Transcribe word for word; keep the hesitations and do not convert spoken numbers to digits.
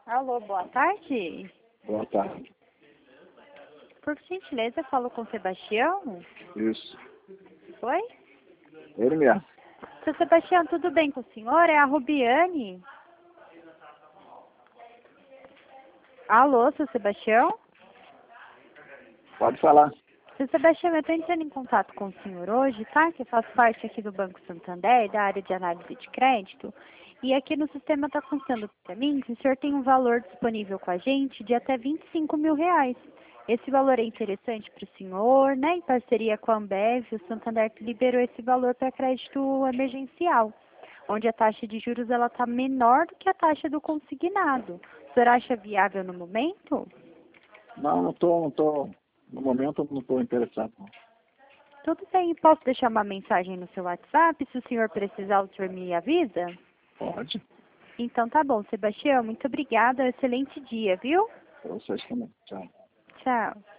Alô, boa tarde. Boa tarde. Por gentileza, eu falo com o Sebastião? Isso. Oi? Ele mesmo. Seu Sebastião, tudo bem com o senhor? É a Rubiane. Alô, seu Sebastião? Pode falar. Seu Sebastião, eu estou entrando em contato com o senhor hoje, tá? Que eu faço parte aqui do Banco Santander, da área de análise de crédito. E aqui no sistema está constando para mim que o senhor tem um valor disponível com a gente de até vinte e cinco mil reais. Esse valor é interessante para o senhor, né? Em parceria com a Ambev, o Santander que liberou esse valor para crédito emergencial, onde a taxa de juros ela está menor do que a taxa do consignado. O senhor acha viável no momento? Não, não estou, não tô, no momento não estou interessado. Não. Tudo bem, posso deixar uma mensagem no seu WhatsApp? Se o senhor precisar, o senhor me avisa? Pode. Então tá bom, Sebastião, muito obrigada, excelente dia, viu? Para vocês também. Tchau. Tchau.